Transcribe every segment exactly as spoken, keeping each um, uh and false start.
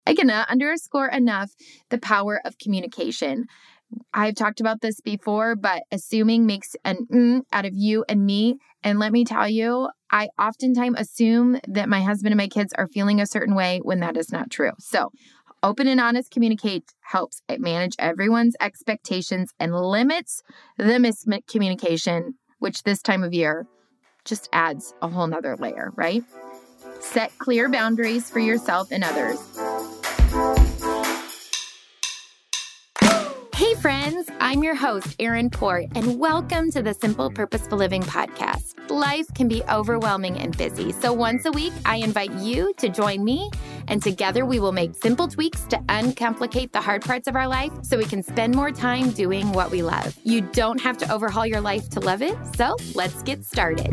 I cannot underscore enough the power of communication. I've talked about this before, but assuming makes an mm out of you and me. And let me tell you, I oftentimes assume that my husband and my kids are feeling a certain way when that is not true. So open and honest communicate helps it manage everyone's expectations and limits the miscommunication, which this time of year just adds a whole nother layer, right? Set clear boundaries for yourself and others. Hey friends, I'm your host, Erin Port, and welcome to the Simple Purposeful Living podcast. Life can be overwhelming and busy, so once a week, I invite you to join me, and together we will make simple tweaks to uncomplicate the hard parts of our life so we can spend more time doing what we love. You don't have to overhaul your life to love it, so let's get started.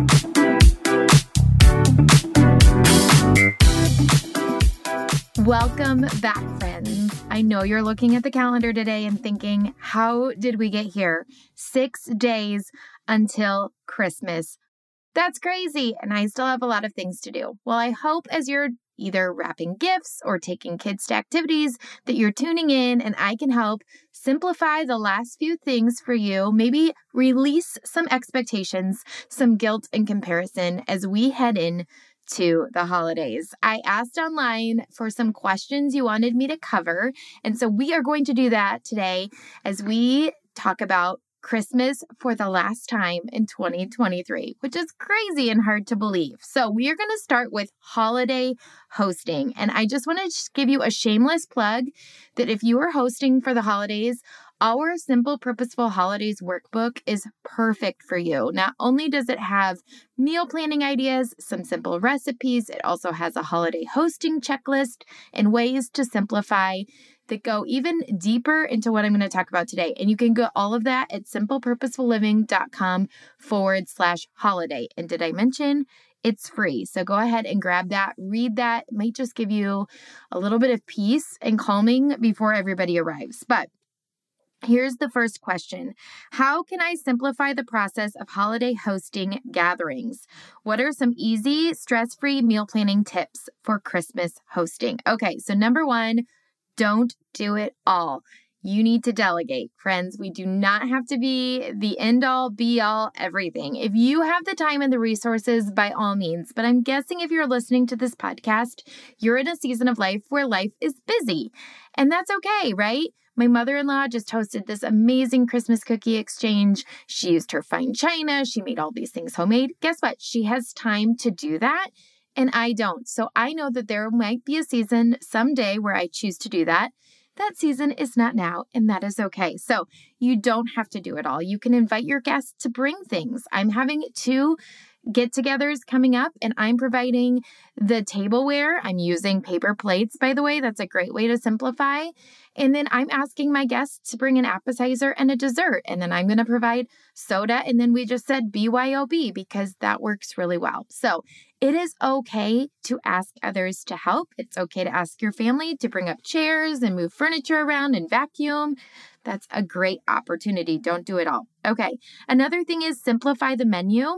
Welcome back, friends. I know you're looking at the calendar today and thinking, how did we get here? Six days until Christmas. That's crazy, and I still have a lot of things to do. Well, I hope as you're either wrapping gifts or taking kids to activities that you're tuning in and I can help simplify the last few things for you, maybe release some expectations, some guilt and comparison as we head in to the holidays. I asked online for some questions you wanted me to cover, and so we are going to do that today as we talk about Christmas for the last time in twenty twenty-three, which is crazy and hard to believe. So we are going to start with holiday hosting, and I just want to give you a shameless plug that if you are hosting for the holidays, our Simple Purposeful Holidays workbook is perfect for you. Not only does it have meal planning ideas, some simple recipes, it also has a holiday hosting checklist and ways to simplify that go even deeper into what I'm going to talk about today. And you can get all of that at simplepurposefulliving.com forward slash holiday. And did I mention it's free? So go ahead and grab that, read that. It might just give you a little bit of peace and calming before everybody arrives. But here's the first question. How can I simplify the process of holiday hosting gatherings? What are some easy, stress-free meal planning tips for Christmas hosting? Okay, so number one, don't do it all. You need to delegate. Friends, we do not have to be the end-all, be-all, everything. If you have the time and the resources, by all means. But I'm guessing if you're listening to this podcast, you're in a season of life where life is busy. And that's okay, right? My mother-in-law just hosted this amazing Christmas cookie exchange. She used her fine china. She made all these things homemade. Guess what? She has time to do that, and I don't. So I know that there might be a season someday where I choose to do that. That season is not now, and that is okay. So you don't have to do it all. You can invite your guests to bring things. I'm having two get-togethers coming up, and I'm providing the tableware. I'm using paper plates, by the way. That's a great way to simplify. And then I'm asking my guests to bring an appetizer and a dessert. And then I'm going to provide soda. And then we just said B Y O B because that works really well. So it is okay to ask others to help. It's okay to ask your family to bring up chairs and move furniture around and vacuum. That's a great opportunity. Don't do it all. Okay. Another thing is simplify the menu.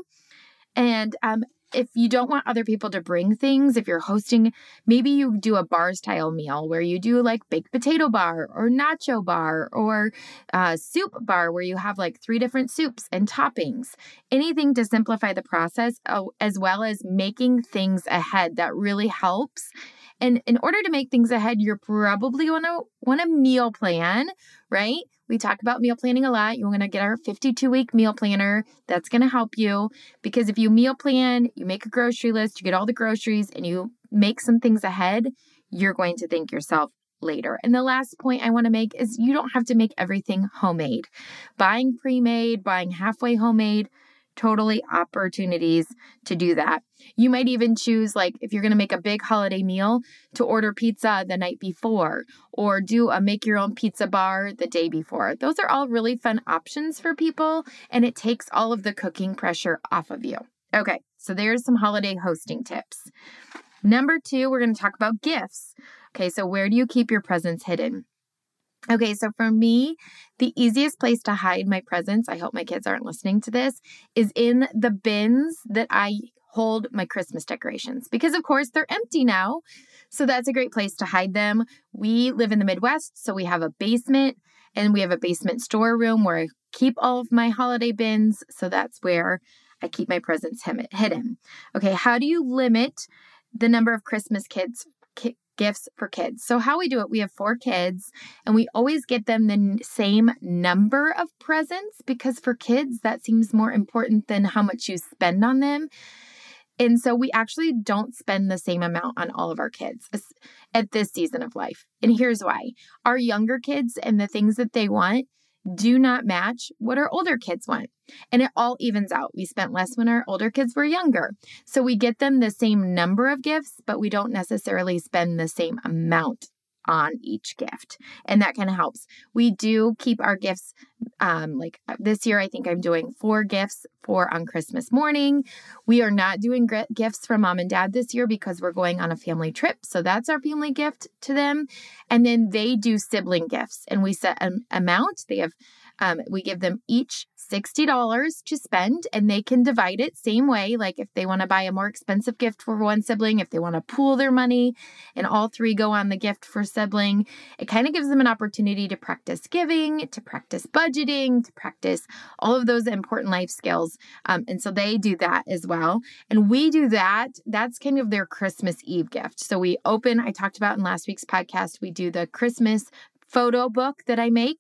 And um, if you don't want other people to bring things, if you're hosting, maybe you do a bar style meal where you do like baked potato bar or nacho bar or uh, soup bar where you have like three different soups and toppings. Anything to simplify the process, oh, as well as making things ahead. That really helps. And in order to make things ahead, you're probably want to want a meal plan, right? We talk about meal planning a lot. You want to get our fifty-two week meal planner. That's going to help you because if you meal plan, you make a grocery list, you get all the groceries, and you make some things ahead, you're going to thank yourself later. And the last point I want to make is you don't have to make everything homemade. Buying pre-made, buying halfway homemade, totally opportunities to do that. You might even choose, like, if you're going to make a big holiday meal, to order pizza the night before or do a make your own pizza bar the day before. Those are all really fun options for people, and it takes all of the cooking pressure off of you. Okay, so there's some holiday hosting tips. Number two, we're going to talk about gifts. Okay, so where do you keep your presents hidden? Okay, so for me, the easiest place to hide my presents, I hope my kids aren't listening to this, is in the bins that I hold my Christmas decorations because, of course, they're empty now. So that's a great place to hide them. We live in the Midwest, so we have a basement and we have a basement storeroom where I keep all of my holiday bins. So that's where I keep my presents hidden. Okay, how do you limit the number of Christmas kids ki- gifts for kids? So how we do it, we have four kids and we always get them the n- same number of presents because for kids, that seems more important than how much you spend on them. And so we actually don't spend the same amount on all of our kids at this season of life. And here's why. Our younger kids and the things that they want do not match what our older kids want. And it all evens out. We spent less when our older kids were younger. So we get them the same number of gifts, but we don't necessarily spend the same amount on each gift. And that kind of helps. We do keep our gifts, um, like this year, I think I'm doing four gifts for on Christmas morning. We are not doing g- gifts from mom and dad this year because we're going on a family trip. So that's our family gift to them. And then they do sibling gifts and we set an amount. They have, um, we give them each sixty dollars to spend and they can divide it same way. Like if they want to buy a more expensive gift for one sibling, if they want to pool their money and all three go on the gift for sibling, it kind of gives them an opportunity to practice giving, to practice budgeting, to practice all of those important life skills. Um, and so they do that as well. And we do that. That's kind of their Christmas Eve gift. So we open, I talked about in last week's podcast, we do the Christmas photo book that I make.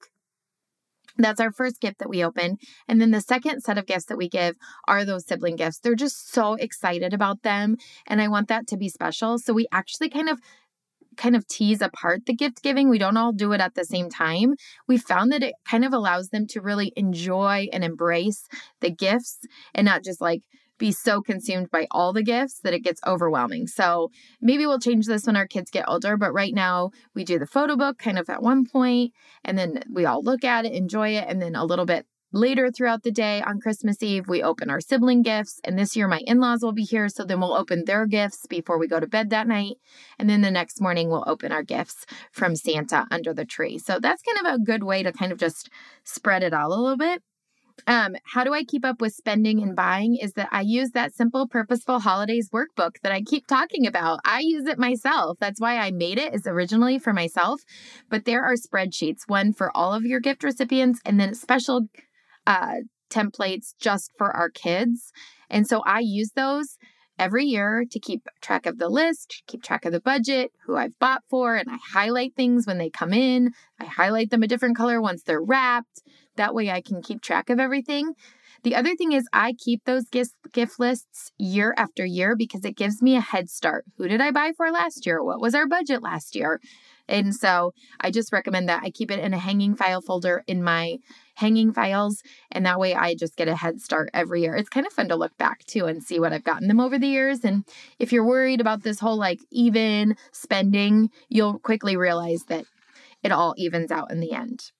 That's our first gift that we open. And then the second set of gifts that we give are those sibling gifts. They're just so excited about them. And I want that to be special. So we actually kind of kind of tease apart the gift giving. We don't all do it at the same time. We found that it kind of allows them to really enjoy and embrace the gifts and not just like be so consumed by all the gifts that it gets overwhelming. So maybe we'll change this when our kids get older, but right now we do the photo book kind of at one point, and then we all look at it, enjoy it, and then a little bit later throughout the day on Christmas Eve, we open our sibling gifts. And this year my in-laws will be here, so then we'll open their gifts before we go to bed that night. And then the next morning we'll open our gifts from Santa under the tree. So that's kind of a good way to kind of just spread it out a little bit. Um, how do I keep up with spending and buying is that I use that Simple Purposeful Holidays workbook that I keep talking about. I use it myself. That's why I made it is originally for myself, but there are spreadsheets, one for all of your gift recipients and then special uh, templates just for our kids. And so I use those every year to keep track of the list, keep track of the budget, who I've bought for, and I highlight things when they come in. I highlight them a different color once they're wrapped. That way I can keep track of everything. The other thing is I keep those gift, gift lists year after year because it gives me a head start. Who did I buy for last year? What was our budget last year? And so I just recommend that I keep it in a hanging file folder in my hanging files. And that way I just get a head start every year. It's kind of fun to look back too and see what I've gotten them over the years. And if you're worried about this whole like even spending, you'll quickly realize that it all evens out in the end.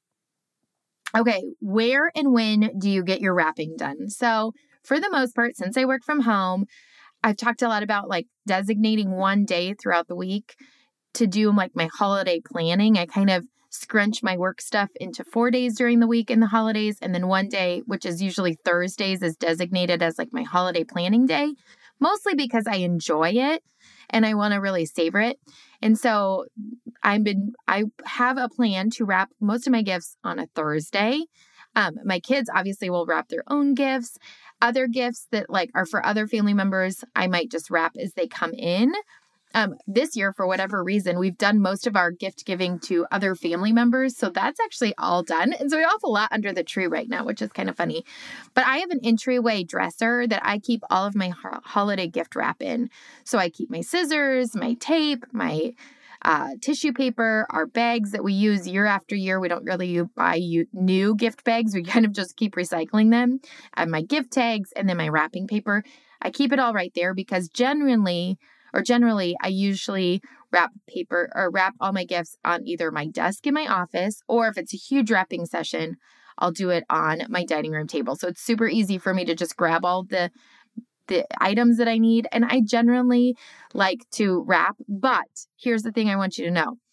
Okay, where and when do you get your wrapping done? So for the most part, since I work from home, I've talked a lot about like designating one day throughout the week to do like my holiday planning. I kind of scrunch my work stuff into four days during the week in the holidays. And then one day, which is usually Thursdays, is designated as like my holiday planning day, mostly because I enjoy it and I want to really savor it. And so I've been, I have a plan to wrap most of my gifts on a Thursday. Um, my kids obviously will wrap their own gifts. Other gifts that like are for other family members, I might just wrap as they come in. Um, this year, for whatever reason, we've done most of our gift giving to other family members. So that's actually all done. And so we have a lot under the tree right now, which is kind of funny. But I have an entryway dresser that I keep all of my ho- holiday gift wrap in. So I keep my scissors, my tape, my uh, tissue paper, our bags that we use year after year. We don't really buy new gift bags. We kind of just keep recycling them. I have my gift tags and then my wrapping paper. I keep it all right there because genuinely... Or generally, I usually wrap paper or wrap all my gifts on either my desk in my office, or if it's a huge wrapping session, I'll do it on my dining room table. So it's super easy for me to just grab all the the items that I need. And I generally like to wrap, but here's the thing I want you to know.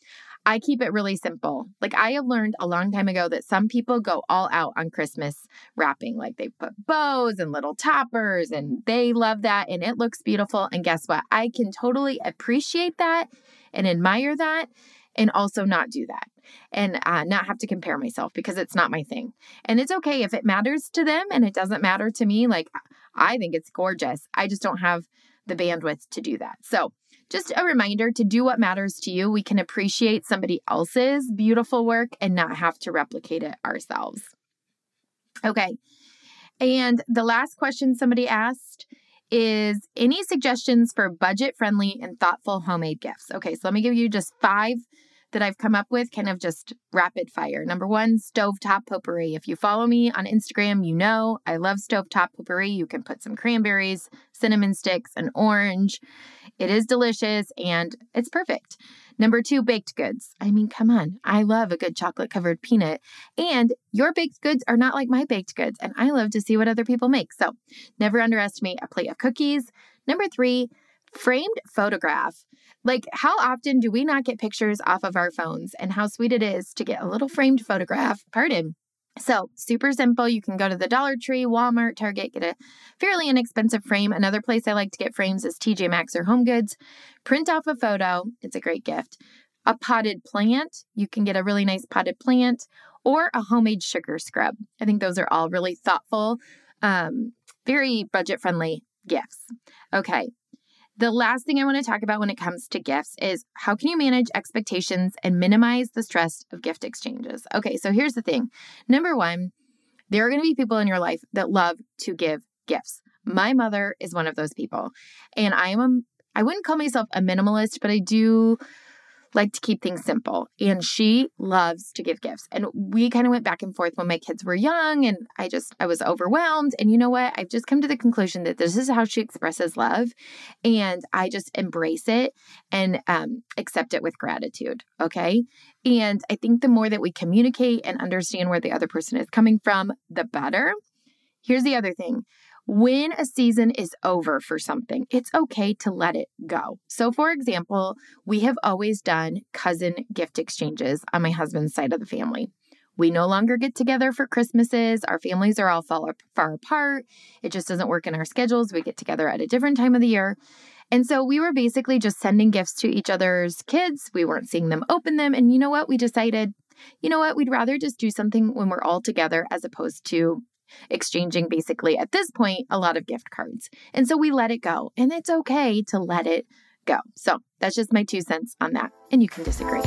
I keep it really simple. Like I have learned a long time ago that some people go all out on Christmas wrapping. Like they put bows and little toppers and they love that and it looks beautiful. And guess what? I can totally appreciate that and admire that and also not do that and uh, not have to compare myself because it's not my thing. And it's okay if it matters to them and it doesn't matter to me. Like I think it's gorgeous. I just don't have the bandwidth to do that. So just a reminder to do what matters to you. We can appreciate somebody else's beautiful work and not have to replicate it ourselves. Okay. And the last question somebody asked is any suggestions for budget-friendly and thoughtful homemade gifts? Okay, so let me give you just five that I've come up with, kind of just rapid fire. Number one, stovetop potpourri. If you follow me on Instagram, you know I love stovetop potpourri. You can put some cranberries, cinnamon sticks, and orange. It is delicious and it's perfect. Number two, baked goods. I mean, come on. I love a good chocolate covered peanut and your baked goods are not like my baked goods. And I love to see what other people make. So never underestimate a plate of cookies. Number three, framed photograph. Like how often do we not get pictures off of our phones and how sweet it is to get a little framed photograph? Pardon. So super simple. You can go to the Dollar Tree, Walmart, Target, get a fairly inexpensive frame. Another place I like to get frames is T J Maxx or Home Goods. Print off a photo. It's a great gift. A potted plant. You can get a really nice potted plant or a homemade sugar scrub. I think those are all really thoughtful, um, very budget-friendly gifts. Okay. The last thing I want to talk about when it comes to gifts is how can you manage expectations and minimize the stress of gift exchanges? Okay, so here's the thing. Number one, there are going to be people in your life that love to give gifts. My mother is one of those people. And I am a, I wouldn't call myself a minimalist, but I do like to keep things simple. And she loves to give gifts. And we kind of went back and forth when my kids were young and I just, I was overwhelmed. And you know what? I've just come to the conclusion that this is how she expresses love. And I just embrace it and um, accept it with gratitude. Okay. And I think the more that we communicate and understand where the other person is coming from, the better. Here's the other thing. When a season is over for something, it's okay to let it go. So for example, we have always done cousin gift exchanges on my husband's side of the family. We no longer get together for Christmases. Our families are all far, far apart. It just doesn't work in our schedules. We get together at a different time of the year. And so we were basically just sending gifts to each other's kids. We weren't seeing them open them. And you know what? We decided, you know what? We'd rather just do something when we're all together as opposed to exchanging basically at this point a lot of gift cards. And so we let it go and it's okay to let it go. So that's just my two cents on that. And you can disagree.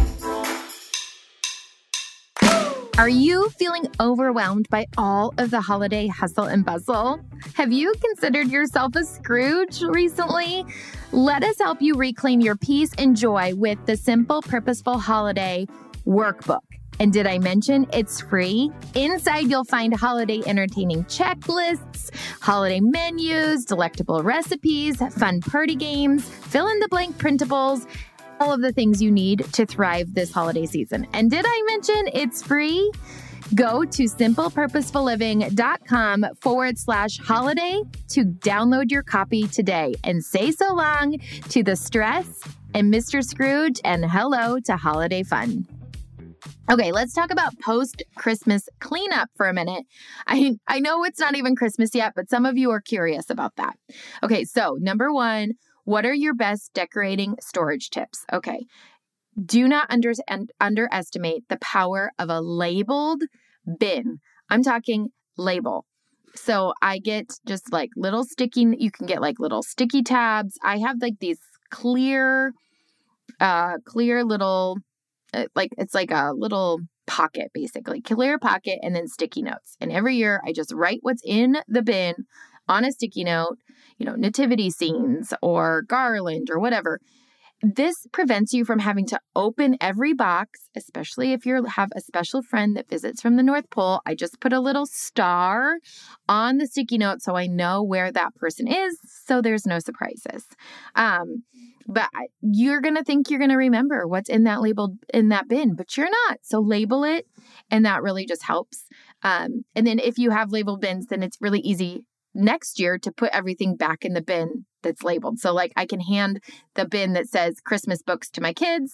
Are you feeling overwhelmed by all of the holiday hustle and bustle? Have you considered yourself a Scrooge recently? Let us help you reclaim your peace and joy with the Simple Purposeful Holiday Workbook. And did I mention it's free? Inside, you'll find holiday entertaining checklists, holiday menus, delectable recipes, fun party games, fill-in-the-blank printables, all of the things you need to thrive this holiday season. And did I mention it's free? Go to simplepurposefulliving.com forward slash holiday to download your copy today and say so long to the stress and Mister Scrooge and hello to holiday fun. Okay, let's talk about post-Christmas cleanup for a minute. I, I know it's not even Christmas yet, but some of you are curious about that. Okay, so number one, what are your best decorating storage tips? Okay, do not under, underestimate the power of a labeled bin. I'm talking label. So I get just like little sticky, you can get like little sticky tabs. I have like these clear, uh, clear little... like it's like a little pocket, basically clear pocket and then sticky notes. And every year I just write what's in the bin on a sticky note, you know, nativity scenes or garland or whatever. This prevents you from having to open every box, especially if you have a special friend that visits from the North Pole. I just put a little star on the sticky note so I know where that person is, so there's no surprises. Um, but you're going to think you're going to remember what's in that labeled in that bin, but you're not. So label it, and that really just helps. Um, and then if you have labeled bins, then it's really easy next year to put everything back in the bin that's labeled. So like I can hand the bin that says Christmas books to my kids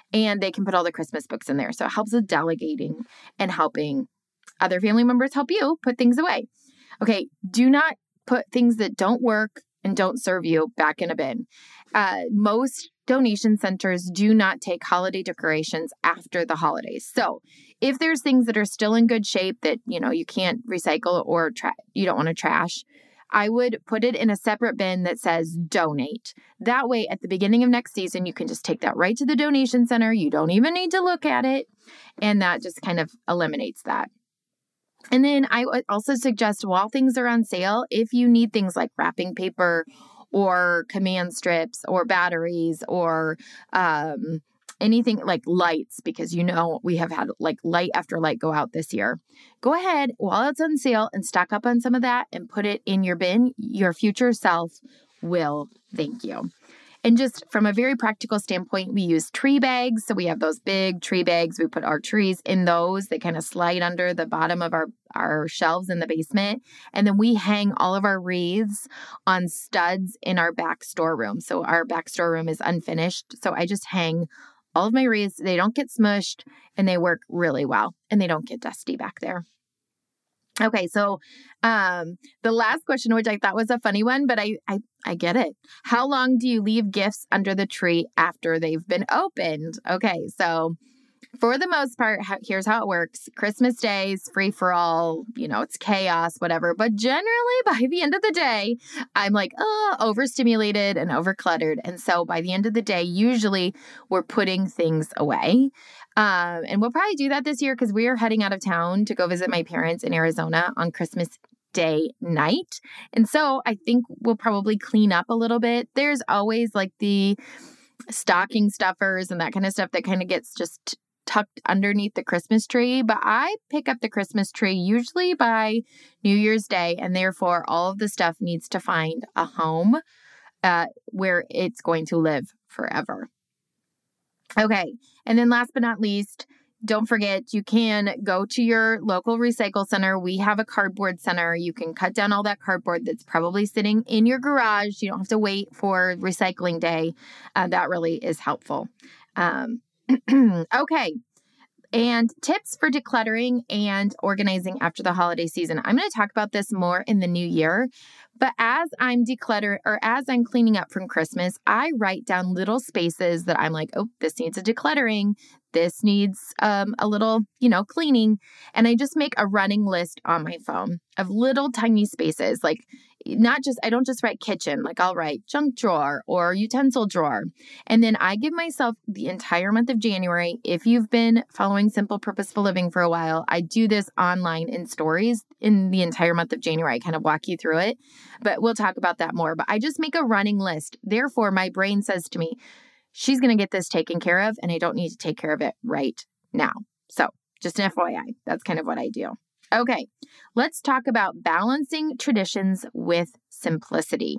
and they can put all the Christmas books in there. So it helps with delegating and helping other family members help you put things away. Okay, do not put things that don't work and don't serve you back in a bin. Uh, most donation centers do not take holiday decorations after the holidays. So if there's things that are still in good shape that, you know, you can't recycle or tra- you don't want to trash, I would put it in a separate bin that says donate. That way, at the beginning of next season, you can just take that right to the donation center. You don't even need to look at it. And that just kind of eliminates that. And then I would also suggest while things are on sale, if you need things like wrapping paper or command strips or batteries or um, anything like lights, because you know we have had like light after light go out this year, go ahead while it's on sale and stock up on some of that and put it in your bin. Your future self will thank you. And just from a very practical standpoint, we use tree bags. So we have those big tree bags. We put our trees in those. They kind of slide under the bottom of our, our shelves in the basement. And then we hang all of our wreaths on studs in our back storeroom. So our back storeroom is unfinished. So I just hang all of my wreaths. They don't get smushed and they work really well and they don't get dusty back there. Okay, so um, the last question, which I thought was a funny one, but I, I I get it. How long do you leave gifts under the tree after they've been opened? Okay, so for the most part, here's how it works. Christmas Day is free for all, you know, it's chaos, whatever. But generally, by the end of the day, I'm like, oh, overstimulated and overcluttered. And so by the end of the day, usually we're putting things away. Um, and we'll probably do that this year because we are heading out of town to go visit my parents in Arizona on Christmas Day night. And so I think we'll probably clean up a little bit. There's always like the stocking stuffers and that kind of stuff that kind of gets just tucked underneath the Christmas tree. But I pick up the Christmas tree usually by New Year's Day. And therefore, all of the stuff needs to find a home uh, where it's going to live forever. Okay. And then last but not least, don't forget, you can go to your local recycle center. We have a cardboard center. You can cut down all that cardboard that's probably sitting in your garage. You don't have to wait for recycling day. Uh, that really is helpful. Um, okay. And tips for decluttering and organizing after the holiday season. I'm going to talk about this more in the new year. But as I'm decluttering or as I'm cleaning up from Christmas, I write down little spaces that I'm like, oh, this needs a decluttering. This needs um, a little, you know, cleaning. And I just make a running list on my phone of little tiny spaces. Like not just, I don't just write kitchen, like I'll write junk drawer or utensil drawer. And then I give myself the entire month of January. If you've been following Simple Purposeful Living for a while, I do this online in stories in the entire month of January. I kind of walk you through it, but we'll talk about that more. But I just make a running list. Therefore, my brain says to me, she's going to get this taken care of, and I don't need to take care of it right now. So just an F Y I, that's kind of what I do. Okay, let's talk about balancing traditions with simplicity.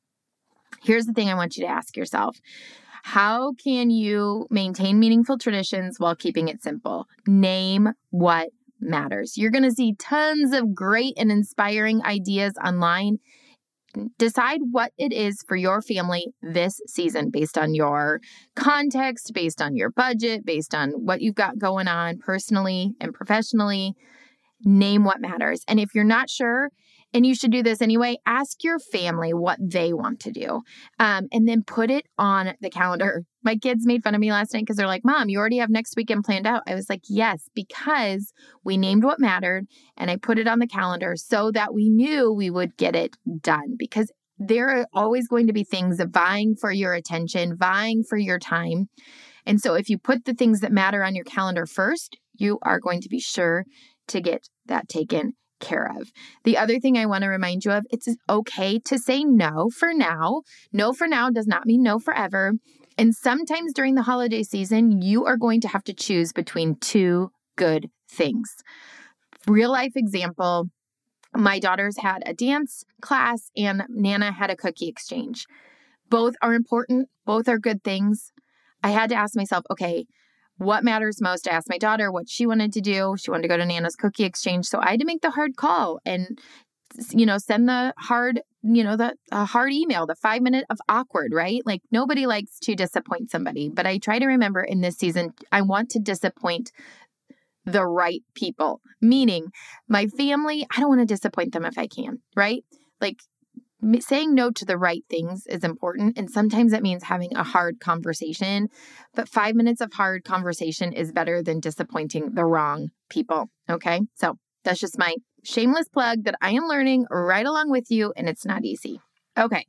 Here's the thing I want you to ask yourself. How can you maintain meaningful traditions while keeping it simple? Name what matters. You're going to see tons of great and inspiring ideas online. Decide what it is for your family this season based on your context, based on your budget, based on what you've got going on personally and professionally. Name what matters. And if you're not sure, and you should do this anyway, ask your family what they want to do. Um, and then put it on the calendar. My kids made fun of me last night because they're like, Mom, you already have next weekend planned out. I was like, yes, because we named what mattered and I put it on the calendar so that we knew we would get it done, because there are always going to be things vying for your attention, vying for your time. And so if you put the things that matter on your calendar first, you are going to be sure to get that taken care of. The other thing I want to remind you of, it's okay to say no for now. No for now does not mean no forever. And sometimes during the holiday season, you are going to have to choose between two good things. Real life example, my daughters had a dance class and Nana had a cookie exchange. Both are important. Both are good things. I had to ask myself, okay, what matters most? I asked my daughter what she wanted to do. She wanted to go to Nana's cookie exchange. So I had to make the hard call and, you know, send the hard you know, the a hard email, the five minute of awkward, right? Like nobody likes to disappoint somebody, but I try to remember in this season, I want to disappoint the right people, meaning my family. I don't want to disappoint them if I can, right? Like saying no to the right things is important. And sometimes that means having a hard conversation, but five minutes of hard conversation is better than disappointing the wrong people. Okay. So that's just my shameless plug that I am learning right along with you, and it's not easy. Okay.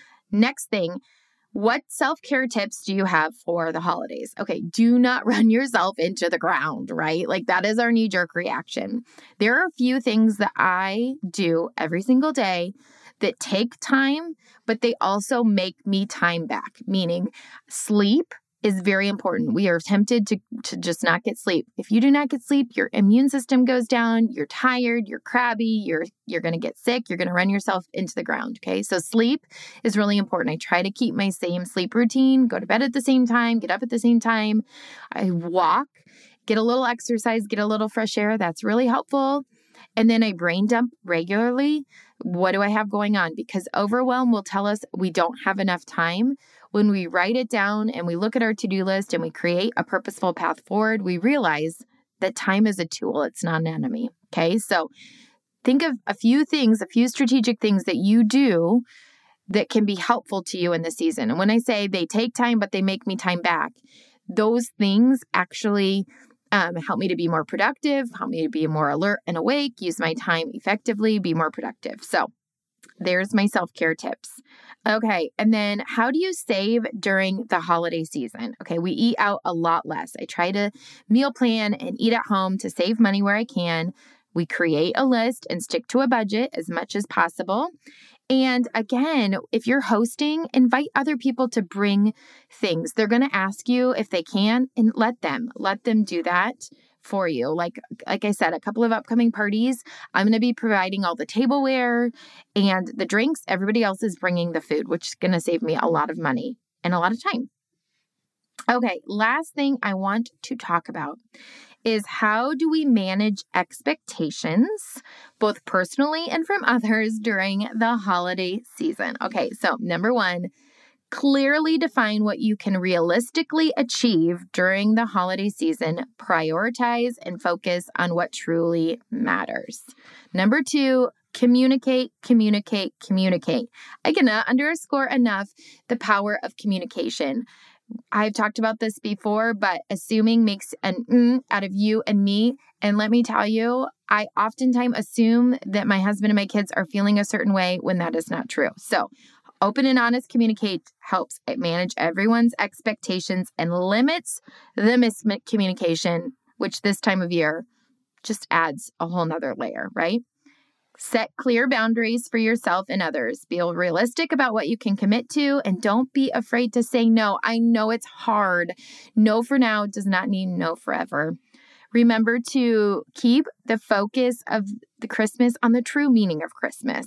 Next thing, what self-care tips do you have for the holidays? Okay. Do not run yourself into the ground, right? Like that is our knee-jerk reaction. There are a few things that I do every single day that take time, but they also make me time back, meaning sleep is very important. We are tempted to, to just not get sleep. If you do not get sleep, your immune system goes down, you're tired, you're crabby, you're you're going to get sick, you're going to run yourself into the ground, okay? So sleep is really important. I try to keep my same sleep routine, go to bed at the same time, get up at the same time. I walk, get a little exercise, get a little fresh air. That's really helpful. And then I brain dump regularly. What do I have going on? Because overwhelm will tell us we don't have enough time. When we write it down and we look at our to-do list and we create a purposeful path forward, we realize that time is a tool. It's not an enemy. Okay. So think of a few things, a few strategic things that you do that can be helpful to you in the season. And when I say they take time, but they make me time back, those things actually Um, help me to be more productive, help me to be more alert and awake, use my time effectively, be more productive. So there's my self-care tips. Okay. And then how do you save during the holiday season? Okay. We eat out a lot less. I try to meal plan and eat at home to save money where I can. We create a list and stick to a budget as much as possible. And again, if you're hosting, invite other people to bring things. They're going to ask you if they can, and let them, let them do that for you. Like, like I said, a couple of upcoming parties, I'm going to be providing all the tableware and the drinks. Everybody else is bringing the food, which is going to save me a lot of money and a lot of time. Okay. Last thing I want to talk about is how do we manage expectations, both personally and from others during the holiday season? Okay, so number one, clearly define what you can realistically achieve during the holiday season. Prioritize and focus on what truly matters. Number two, communicate, communicate, communicate. I cannot underscore enough the power of communication. I've talked about this before, but assuming makes an mm out of you and me. And let me tell you, I oftentimes assume that my husband and my kids are feeling a certain way when that is not true. So open and honest communicate helps it manage everyone's expectations and limits the miscommunication, which this time of year just adds a whole nother layer, right? Set clear boundaries for yourself and others. Be realistic about what you can commit to, and don't be afraid to say no. I know it's hard. No for now does not mean no forever. Remember to keep the focus of the Christmas on the true meaning of Christmas.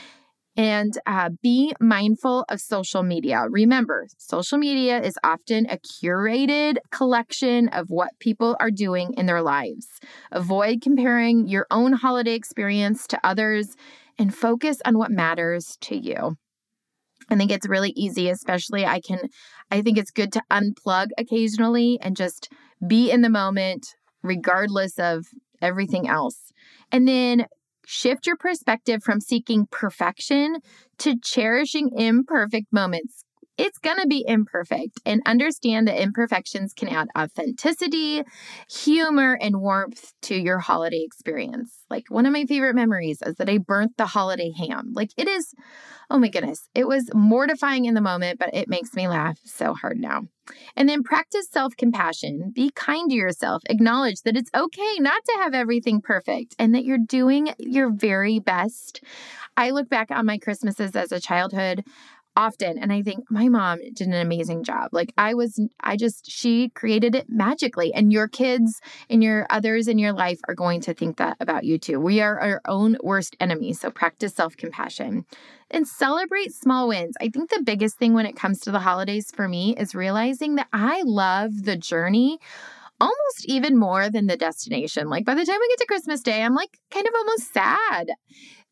And uh, be mindful of social media. Remember, social media is often a curated collection of what people are doing in their lives. Avoid comparing your own holiday experience to others and focus on what matters to you. I think it's really easy, especially I can, I think it's good to unplug occasionally and just be in the moment, regardless of everything else. And then shift your perspective from seeking perfection to cherishing imperfect moments. It's going to be imperfect, and understand that imperfections can add authenticity, humor, and warmth to your holiday experience. Like one of my favorite memories is that I burnt the holiday ham. Like it is, oh my goodness, it was mortifying in the moment, but it makes me laugh so hard now. And then practice self-compassion. Be kind to yourself. Acknowledge that it's okay not to have everything perfect and that you're doing your very best. I look back on my Christmases as a childhood often, and I think my mom did an amazing job. Like I was, I just, she created it magically, and your kids and your others in your life are going to think that about you too. We are our own worst enemy. So practice self-compassion and celebrate small wins. I think the biggest thing when it comes to the holidays for me is realizing that I love the journey almost even more than the destination. Like by the time we get to Christmas Day, I'm like kind of almost sad.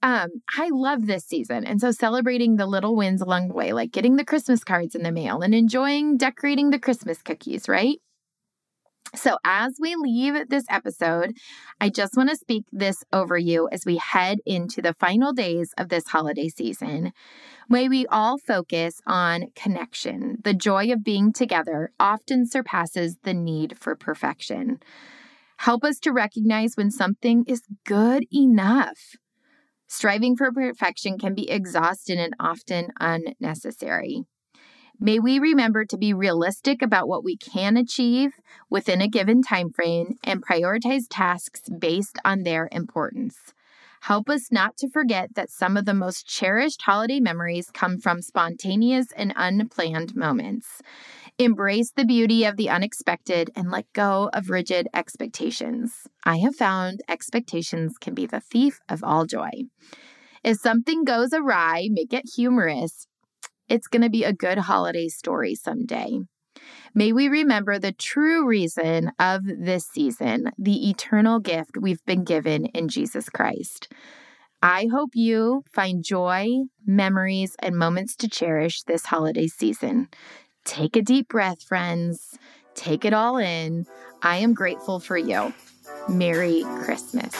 Um, I love this season. And so celebrating the little wins along the way, like getting the Christmas cards in the mail and enjoying decorating the Christmas cookies, right? So as we leave this episode, I just want to speak this over you as we head into the final days of this holiday season. May we all focus on connection. The joy of being together often surpasses the need for perfection. Help us to recognize when something is good enough. Striving for perfection can be exhausting and often unnecessary. May we remember to be realistic about what we can achieve within a given time frame and prioritize tasks based on their importance. Help us not to forget that some of the most cherished holiday memories come from spontaneous and unplanned moments. Embrace the beauty of the unexpected and let go of rigid expectations. I have found expectations can be the thief of all joy. If something goes awry, make it humorous. It's going to be a good holiday story someday. May we remember the true reason of this season, the eternal gift we've been given in Jesus Christ. I hope you find joy, memories, and moments to cherish this holiday season. Take a deep breath, friends. Take it all in. I am grateful for you. Merry Christmas.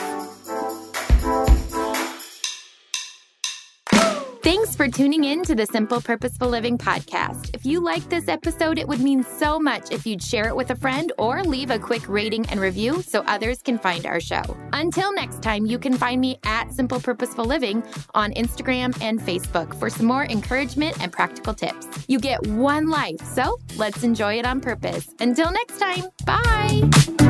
Thanks for tuning in to the Simple Purposeful Living podcast. If you liked this episode, it would mean so much if you'd share it with a friend or leave a quick rating and review so others can find our show. Until next time, you can find me at Simple Purposeful Living on Instagram and Facebook for some more encouragement and practical tips. You get one life, so let's enjoy it on purpose. Until next time, bye!